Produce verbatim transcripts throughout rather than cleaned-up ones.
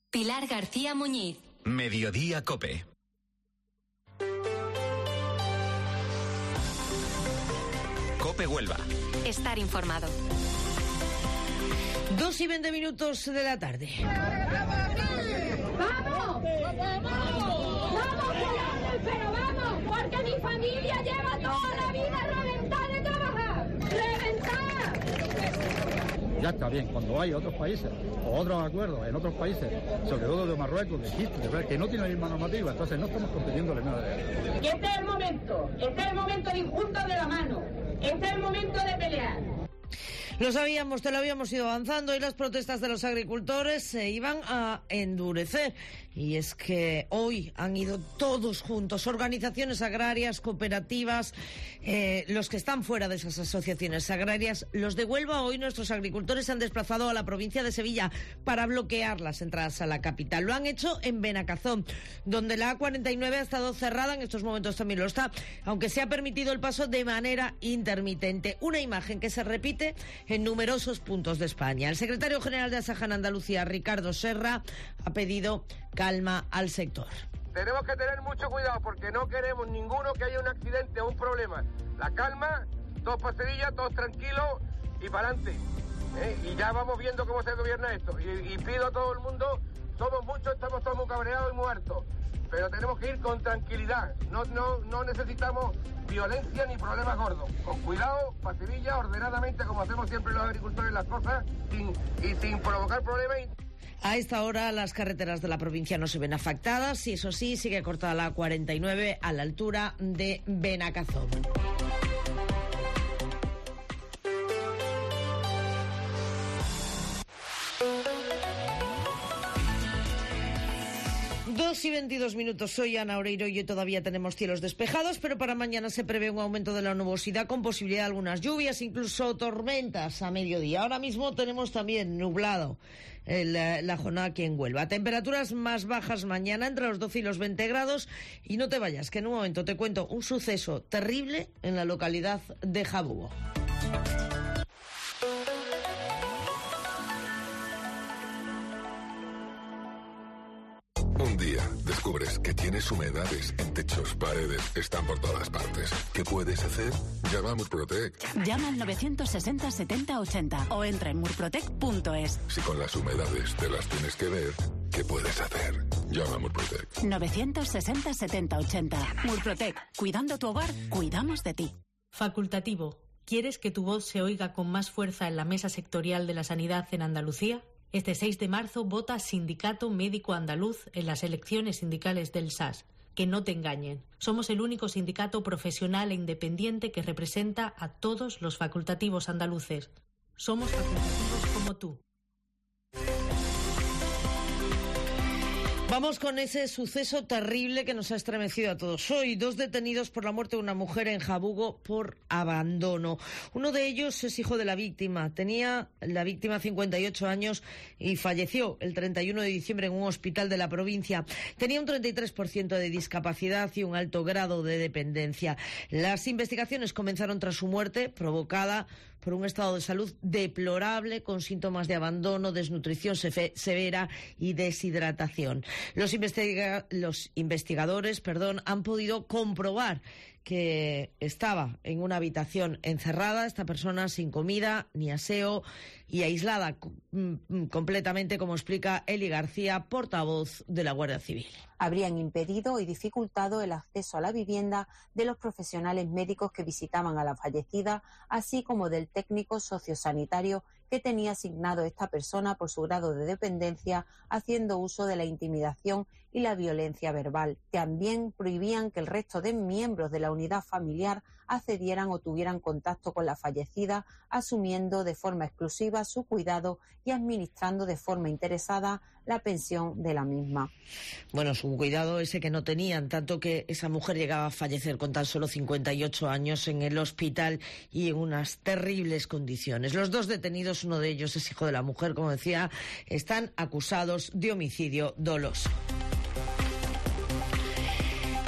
Pilar García Muñiz. Mediodía COPE. COPE Huelva. Estar informado. Dos y veinte minutos de la tarde. ¡Vamos! ¡Vamos, pero vamos! Porque mi familia lleva toda la vida reventada de trabajar. ¡Reventada! Ya está bien, cuando hay otros países o otros acuerdos en otros países, sobre todo de Marruecos, de Egipto, de verdad, que no tienen la misma normativa, entonces no estamos compitiéndole nada de eso. Y este es el momento, este es el momento de ir juntos de la mano, este es el momento de pelear. Lo sabíamos, te lo habíamos ido avanzando, y las protestas de los agricultores se iban a endurecer. Y es que hoy han ido todos juntos, organizaciones agrarias, cooperativas, eh, los que están fuera de esas asociaciones agrarias, los de Huelva. Hoy nuestros agricultores se han desplazado a la provincia de Sevilla para bloquear las entradas a la capital. Lo han hecho en Benacazón, donde la A cuarenta y nueve ha estado cerrada, en estos momentos también lo está, aunque se ha permitido el paso de manera intermitente. Una imagen que se repite en numerosos puntos de España. El secretario general de Asaja en Andalucía, Ricardo Serra, ha pedido calma al sector. Tenemos que tener mucho cuidado porque no queremos ninguno que haya un accidente o un problema. La calma, todos para Sevilla, todos tranquilos y para adelante. ¿eh? Y ya vamos viendo cómo se gobierna esto. Y, y pido a todo el mundo, somos muchos, estamos todos muy cabreados y muertos, pero tenemos que ir con tranquilidad. No, no, no necesitamos violencia ni problemas gordos. Con cuidado, para Sevilla, ordenadamente, como hacemos siempre los agricultores las cosas, sin, y sin provocar problemas. A esta hora las carreteras de la provincia no se ven afectadas y eso sí, sigue cortada la A cuarenta y nueve a la altura de Benacazón. Dos y veintidós minutos, soy Ana Oreiro y hoy todavía tenemos cielos despejados, pero para mañana se prevé un aumento de la nubosidad con posibilidad de algunas lluvias, incluso tormentas a mediodía. Ahora mismo tenemos también nublado el, la jornada aquí en Huelva. Temperaturas más bajas mañana, entre los doce y los veinte grados, y no te vayas, que en un momento te cuento un suceso terrible en la localidad de Jabugo. Un día descubres que tienes humedades en techos, paredes, están por todas partes. ¿Qué puedes hacer? Llama a Murprotec. Llama al novecientos sesenta setenta ochenta o entra en murprotec punto es. Si con las humedades te las tienes que ver, ¿qué puedes hacer? Llama a Murprotec. novecientos sesenta setenta ochenta. Murprotec. Cuidando tu hogar, cuidamos de ti. Facultativo. ¿Quieres que tu voz se oiga con más fuerza en la mesa sectorial de la sanidad en Andalucía? Este seis de marzo vota Sindicato Médico Andaluz en las elecciones sindicales del S A S. Que no te engañen. Somos el único sindicato profesional e independiente que representa a todos los facultativos andaluces. Somos facultativos como tú. Vamos con ese suceso terrible que nos ha estremecido a todos. Hoy, dos detenidos por la muerte de una mujer en Jabugo por abandono. Uno de ellos es hijo de la víctima. Tenía la víctima cincuenta y ocho años y falleció el treinta y uno de diciembre en un hospital de la provincia. Tenía un treinta y tres por ciento de discapacidad y un alto grado de dependencia. Las investigaciones comenzaron tras su muerte, provocada por un estado de salud deplorable, con síntomas de abandono, desnutrición severa y deshidratación. Los, investiga- los investigadores perdón, han podido comprobar que estaba en una habitación encerrada, esta persona sin comida ni aseo y aislada completamente, como explica Eli García, portavoz de la Guardia Civil. Habrían impedido y dificultado el acceso a la vivienda de los profesionales médicos que visitaban a la fallecida, así como del técnico sociosanitario que tenía asignado esta persona por su grado de dependencia, haciendo uso de la intimidación y la violencia verbal. También prohibían que el resto de miembros de la unidad familiar accedieran o tuvieran contacto con la fallecida, asumiendo de forma exclusiva su cuidado y administrando de forma interesada la pensión de la misma. Bueno, es un cuidado ese que no tenían, tanto que esa mujer llegaba a fallecer con tan solo cincuenta y ocho años en el hospital y en unas terribles condiciones. Los dos detenidos, uno de ellos es hijo de la mujer, como decía, están acusados de homicidio doloso.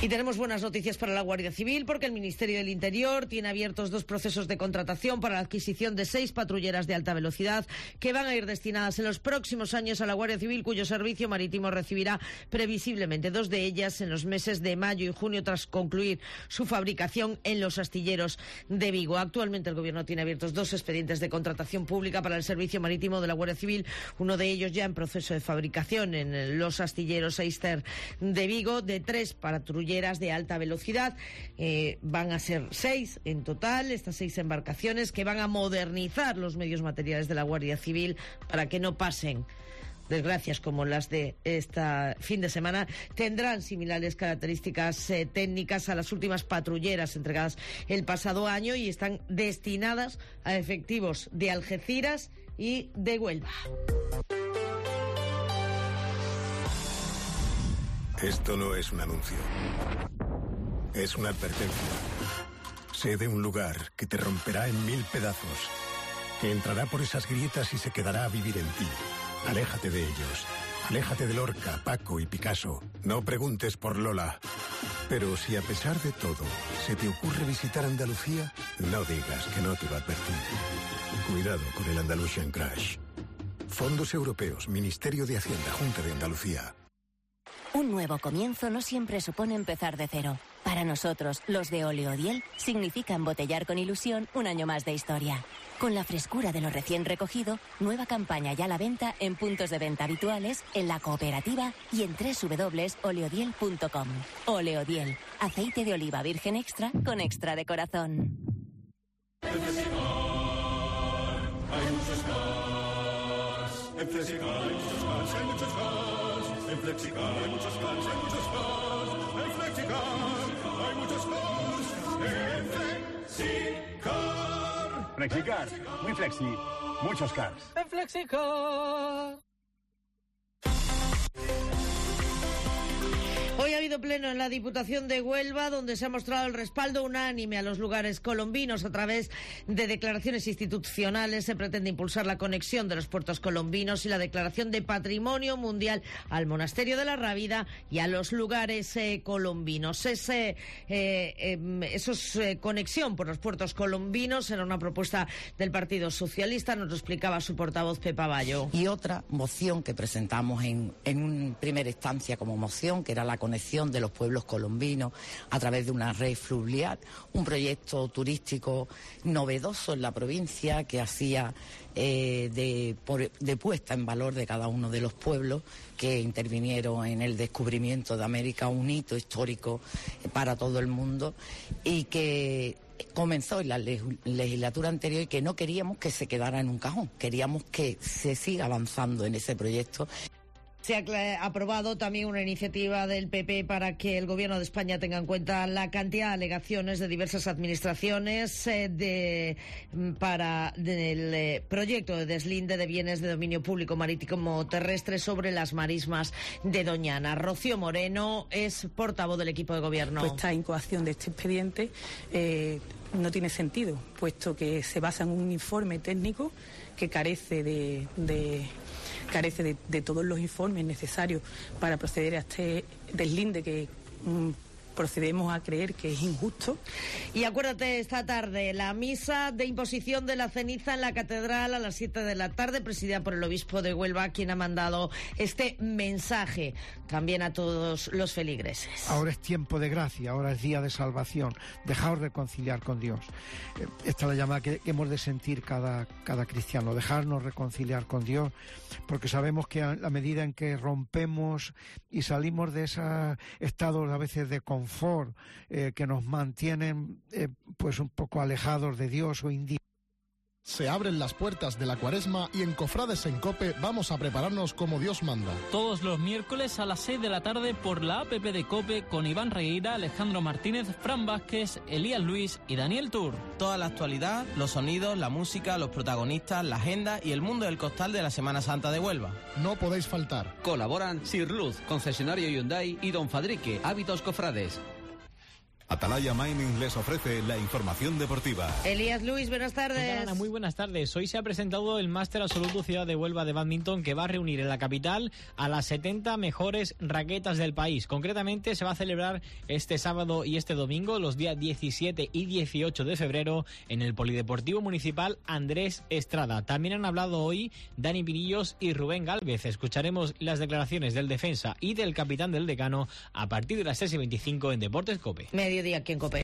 Y tenemos buenas noticias para la Guardia Civil, porque el Ministerio del Interior tiene abiertos dos procesos de contratación para la adquisición de seis patrulleras de alta velocidad que van a ir destinadas en los próximos años a la Guardia Civil, cuyo servicio marítimo recibirá previsiblemente dos de ellas en los meses de mayo y junio, tras concluir su fabricación en los astilleros de Vigo. Actualmente el Gobierno tiene abiertos dos expedientes de contratación pública para el servicio marítimo de la Guardia Civil, uno de ellos ya en proceso de fabricación en los astilleros Eister de Vigo, de tres patrulleras de alta velocidad. Eh, van a ser seis en total, estas seis embarcaciones que van a modernizar los medios materiales de la Guardia Civil para que no pasen desgracias como las de este fin de semana. Tendrán similares características eh, técnicas a las últimas patrulleras entregadas el pasado año y están destinadas a efectivos de Algeciras y de Huelva. Esto no es un anuncio. Es una advertencia. Sé de un lugar que te romperá en mil pedazos, que entrará por esas grietas y se quedará a vivir en ti. Aléjate de ellos. Aléjate de Lorca, Paco y Picasso. No preguntes por Lola. Pero si a pesar de todo se te ocurre visitar Andalucía, no digas que no te lo advertí. Cuidado con el Andalusian Crash. Fondos Europeos, Ministerio de Hacienda, Junta de Andalucía. Un nuevo comienzo no siempre supone empezar de cero. Para nosotros, los de Oleodiel, significa embotellar con ilusión un año más de historia. Con la frescura de lo recién recogido, nueva campaña ya a la venta en puntos de venta habituales, en la cooperativa y en doble u doble u doble u punto oleodiel punto com. Oleodiel, aceite de oliva virgen extra con extra de corazón. En Flexicar hay muchos cars. En Flexicar hay muchos cars, hay muchos cars. En Flexicar hay muchos cars, hay muchos cars. En Flexicar hay muchos cars. En Flexicar. Flexicar, muy flexi, muchos cars. En Flexicar. Hoy ha habido pleno en la Diputación de Huelva, donde se ha mostrado el respaldo unánime a los lugares colombinos. A través de declaraciones institucionales se pretende impulsar la conexión de los puertos colombinos y la declaración de Patrimonio Mundial al Monasterio de la Rábida y a los lugares eh, colombinos. Ese, eh, eh, esos eh, conexión por los puertos colombinos era una propuesta del Partido Socialista, nos lo explicaba su portavoz Pepa Bayo. Y otra moción que presentamos en, en una primera instancia como moción, que era la conexión de los pueblos colombinos a través de una red fluvial, un proyecto turístico novedoso en la provincia que hacía eh, de, por, de puesta en valor de cada uno de los pueblos que intervinieron en el descubrimiento de América, un hito histórico para todo el mundo y que comenzó en la legislatura anterior y que no queríamos que se quedara en un cajón, queríamos que se siga avanzando en ese proyecto. Se ha aprobado también una iniciativa del P P para que el Gobierno de España tenga en cuenta la cantidad de alegaciones de diversas administraciones eh, de, para del eh, proyecto de deslinde de bienes de dominio público marítimo terrestre sobre las marismas de Doñana. Rocío Moreno es portavoz del equipo de Gobierno. Pues esta incoación de este expediente eh, no tiene sentido, puesto que se basa en un informe técnico que carece de... de carece de, de todos los informes necesarios para proceder a este deslinde que mm, procedemos a creer que es injusto. Y acuérdate, esta tarde, la misa de imposición de la ceniza en la catedral a las siete de la tarde, presidida por el obispo de Huelva, quien ha mandado este mensaje también a todos los feligreses. Ahora es tiempo de gracia, ahora es día de salvación. Dejaos reconciliar con Dios. Esta es la llamada que hemos de sentir cada, cada cristiano, dejarnos reconciliar con Dios, porque sabemos que a la medida en que rompemos y salimos de esos estados a veces de confort, confort eh, que nos mantienen eh, pues un poco alejados de Dios o indignos. Se abren las puertas de la Cuaresma y en Cofrades en COPE vamos a prepararnos como Dios manda. Todos los miércoles a las seis de la tarde por la app de COPE con Iván Regueira, Alejandro Martínez, Fran Vázquez, Elías Luis y Daniel Tour. Toda la actualidad, los sonidos, la música, los protagonistas, la agenda y el mundo del costal de la Semana Santa de Huelva. No podéis faltar. Colaboran Sirluz, concesionario Hyundai y Don Fadrique, Hábitos Cofrades. Atalaya Mining les ofrece la información deportiva. Elías Luis, buenas tardes. Ana, muy buenas tardes. Hoy se ha presentado el Máster Absoluto Ciudad de Huelva de Bádminton, que va a reunir en la capital a las setenta mejores raquetas del país. Concretamente se va a celebrar este sábado y este domingo, los días diecisiete y dieciocho de febrero, en el Polideportivo Municipal Andrés Estrada. También han hablado hoy Dani Pinillos y Rubén Gálvez. Escucharemos las declaraciones del defensa y del capitán del Decano a partir de las seis y veinticinco en Deportes COPE. Mediodía aquí en COPE.